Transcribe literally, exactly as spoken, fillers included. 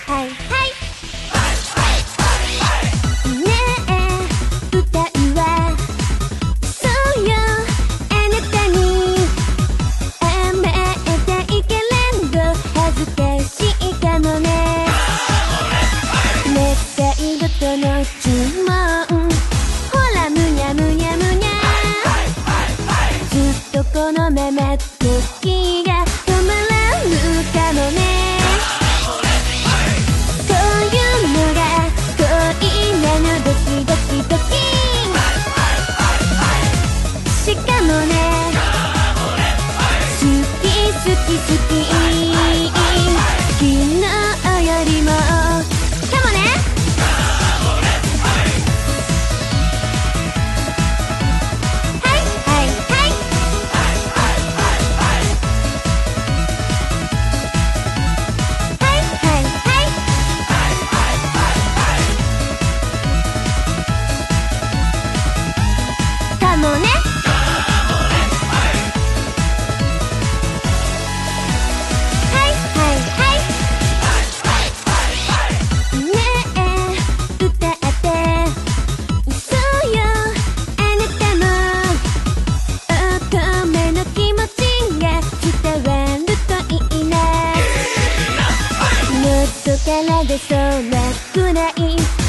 はいはいねえ歌うわそうよあなたに甘えたいけれど恥ずかしいかもね願い事の注文ほらむにゃむにゃむにゃずっとこのまま時が止まらぬかもねこういうのが恋なのドキドキドキしかもね好き好き好き昨日よりもかもねはいはいはいはいはいはいかもねはいはいはいねえ歌ってそうよあなたも乙女の気持ちが伝わるといいな喉から出そうなくらい